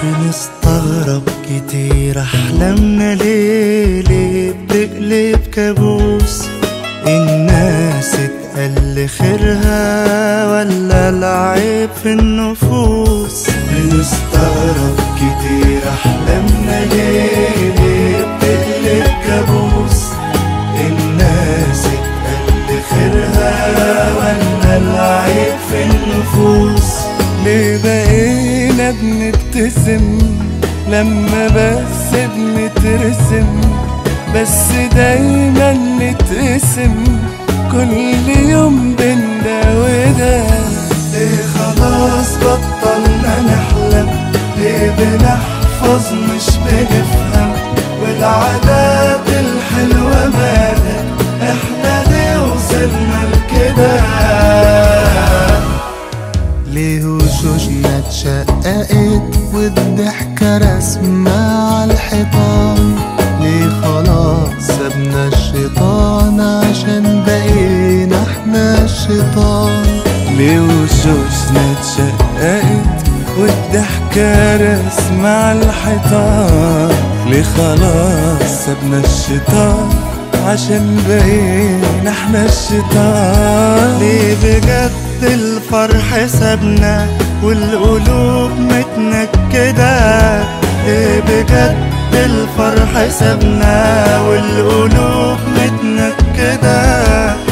بنستغرب كتير أحلامنا ليه بتقلب كابوس. الناس اتقل خيرها ولا العيب في النفوس؟ بنستغرب كتير أحلامنا ليه بتقلب كابوس. الناس اتقل خيرها ولا العيب في النفوس؟ ليه بقينا بنبتسم لما بس بنترسم، بس دايما نتقسم كل يوم بينا وده؟ ليه خلاص بطلنا نحلم؟ ليه بنحفظ مش بنفهم؟ والعادات الحلوة مالك؟ احنا ليه وصلنا لكده؟ ليه وشوشنا اتشققت والضحكة رسمة على الحيطان؟ ليه خلاص سبنا الشيطان عشان بقينا احنا الشيطان؟ ليه وشوشنا اتشققت والضحكة رسمة على الحيطان؟ ليه خلاص سبنا الشيطان عشان بقينا احنا الشيطان؟ ليه بجد الفرح سابنا والقلوب متنكدة؟ ليه بجد الفرح سابنا والقلوب متنكدة؟